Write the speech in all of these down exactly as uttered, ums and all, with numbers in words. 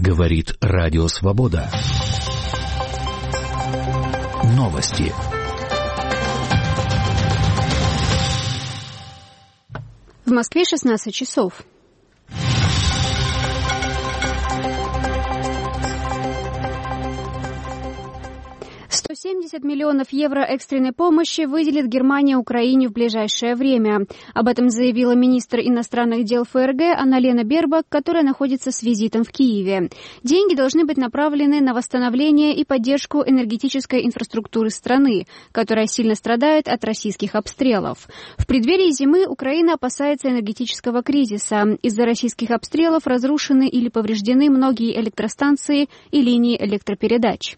Говорит Радио Свобода. Новости. В Москве шестнадцать часов. сто семьдесят миллионов евро экстренной помощи выделит Германия Украине в ближайшее время. Об этом заявила министр иностранных дел ФРГ Анна-Лена Бербак, которая находится с визитом в Киеве. Деньги должны быть направлены на восстановление и поддержку энергетической инфраструктуры страны, которая сильно страдает от российских обстрелов. В преддверии зимы Украина опасается энергетического кризиса. Из-за российских обстрелов разрушены или повреждены многие электростанции и линии электропередач.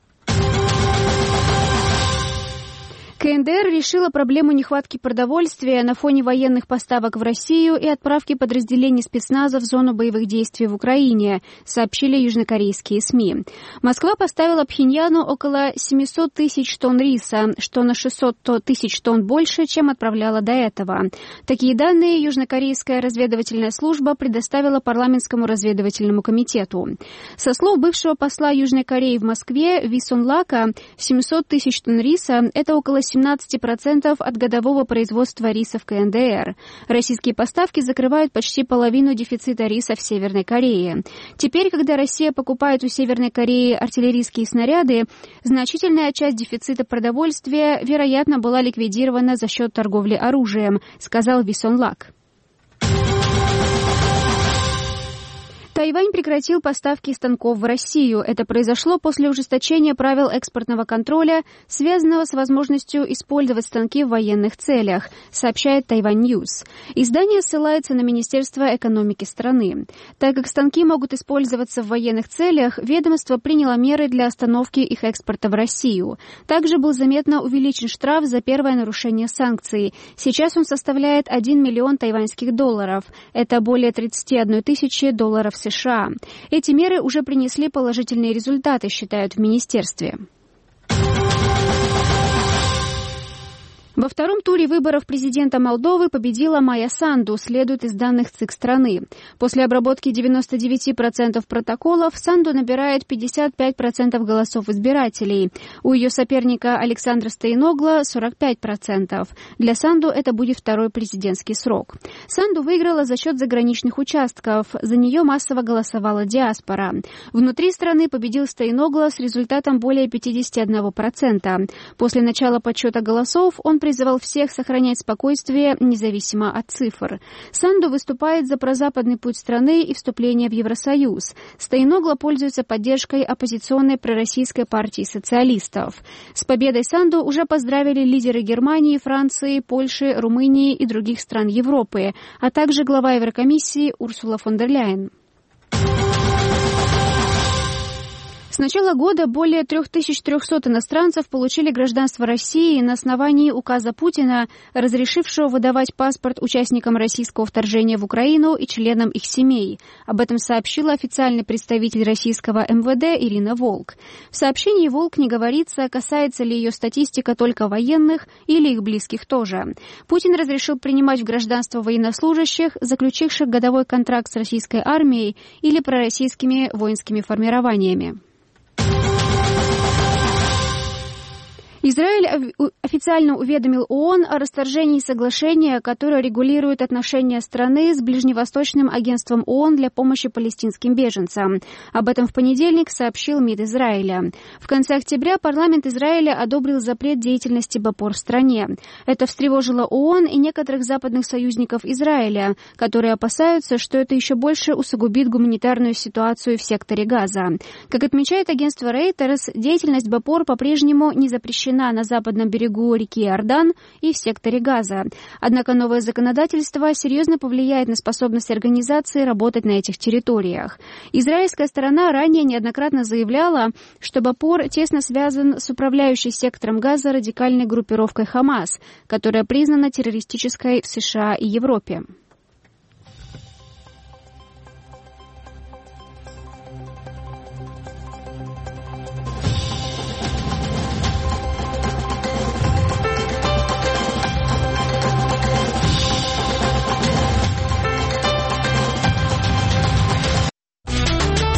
КНДР решила проблему нехватки продовольствия на фоне военных поставок в Россию и отправки подразделений спецназа в зону боевых действий в Украине, сообщили южнокорейские СМИ. Москва поставила Пхеньяну около семьсот тысяч тонн риса, что на шестьсот тысяч тонн больше, чем отправляла до этого. Такие данные южнокорейская разведывательная служба предоставила парламентскому разведывательному комитету. Со слов бывшего посла Южной Кореи в Москве Ви Сон Лака, семьсот тысяч тонн риса – это около семнадцать процентов от годового производства риса в КНДР. Российские поставки закрывают почти половину дефицита риса в Северной Корее. Теперь, когда Россия покупает у Северной Кореи артиллерийские снаряды, значительная часть дефицита продовольствия, вероятно, была ликвидирована за счет торговли оружием, сказал Ви Сон Лак. Тайвань прекратил поставки станков в Россию. Это произошло после ужесточения правил экспортного контроля, связанного с возможностью использовать станки в военных целях, сообщает Тайвань Ньюс. Издание ссылается на Министерство экономики страны. Так как станки могут использоваться в военных целях, ведомство приняло меры для остановки их экспорта в Россию. Также был заметно увеличен штраф за первое нарушение санкций. Сейчас он составляет один миллион тайваньских долларов. Это более тридцать одна тысяча долларов США. США. Эти меры уже принесли положительные результаты, считают в министерстве. Во втором туре выборов президента Молдовы победила Майя Санду, следует из данных ЦИК страны. После обработки девяноста девяти процентов протоколов Санду набирает пятьдесят пять процентов голосов избирателей. У ее соперника Александра Стоиногла сорок пять процентов. Для Санду это будет второй президентский срок. Санду выиграла за счет заграничных участков. За нее массово голосовала диаспора. Внутри страны победил Стоиногла с результатом более пятьдесят один процент. После начала подсчета голосов он призывал всех сохранять спокойствие, независимо от цифр. Санду выступает за прозападный путь страны и вступление в Евросоюз. Стоиногла пользуется поддержкой оппозиционной пророссийской партии социалистов. С победой Санду уже поздравили лидеры Германии, Франции, Польши, Румынии и других стран Европы, а также глава Еврокомиссии Урсула фон дер Ляйен. С начала года более три тысячи триста иностранцев получили гражданство России на основании указа Путина, разрешившего выдавать паспорт участникам российского вторжения в Украину и членам их семей. Об этом сообщила официальный представитель российского эм вэ дэ Ирина Волк. В сообщении Волк не говорится, касается ли ее статистика только военных или их близких тоже. Путин разрешил принимать в гражданство военнослужащих, заключивших годовой контракт с российской армией или пророссийскими воинскими формированиями. Израиль официально уведомил ООН о расторжении соглашения, которое регулирует отношения страны с Ближневосточным агентством ООН для помощи палестинским беженцам. Об этом в понедельник сообщил МИД Израиля. В конце октября парламент Израиля одобрил запрет деятельности БАПОР в стране. Это встревожило ООН и некоторых западных союзников Израиля, которые опасаются, что это еще больше усугубит гуманитарную ситуацию в секторе Газа. Как отмечает агентство Reuters, деятельность БАПОР по-прежнему не запрещена на западном берегу реки Иордан и в секторе Газа. Однако новое законодательство серьезно повлияет на способность организации работать на этих территориях. Израильская сторона ранее неоднократно заявляла, что БАПОР тесно связан с управляющей сектором Газа радикальной группировкой Хамас, которая признана террористической в США и Европе.